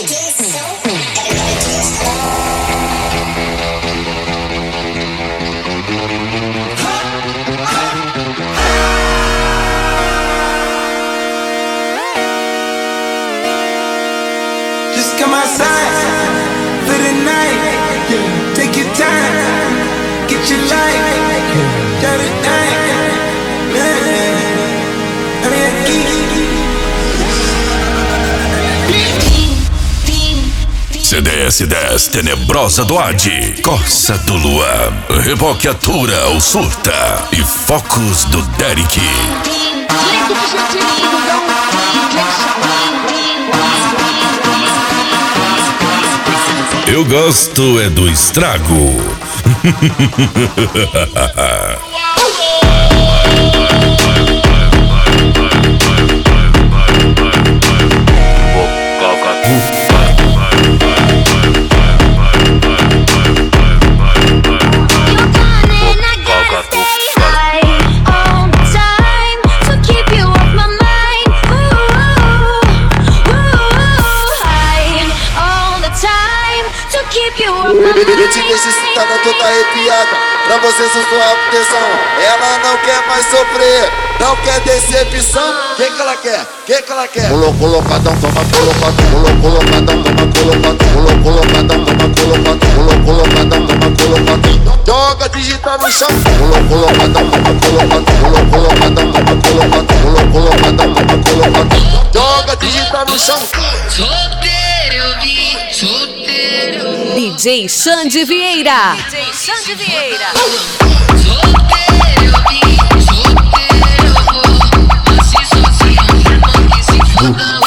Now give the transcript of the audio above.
Just come outside for the night. Take your time, get your life. Got it night, I mean, CDS10 Tenebrosa do Adi, Corsa do Luan, Reboqueatura o Surta e Focos do Derek. Eu gosto é do estrago. Eu te deixo excitada, toda arrepiada. Pra você sou sua proteção. Ela não quer mais sofrer, não quer decepção. Que ela quer? Que ela quer? Colocadão, toma colocadão. Colocadão, toma colocadão. Colocadão, toma colocadão. Colocadão, toma colocadão. Joga digital no chão. Colocadão, toma colocadão. Colocadão, toma colocadão. Colocadão, toma colocadão. Joga digital no chão. Solteiro, eu vi, solteiro. DJ Xande Vieira. DJ Xande Vieira. Solteiro, eu vi, solteiro. Assim sozinho, irmão que se foda.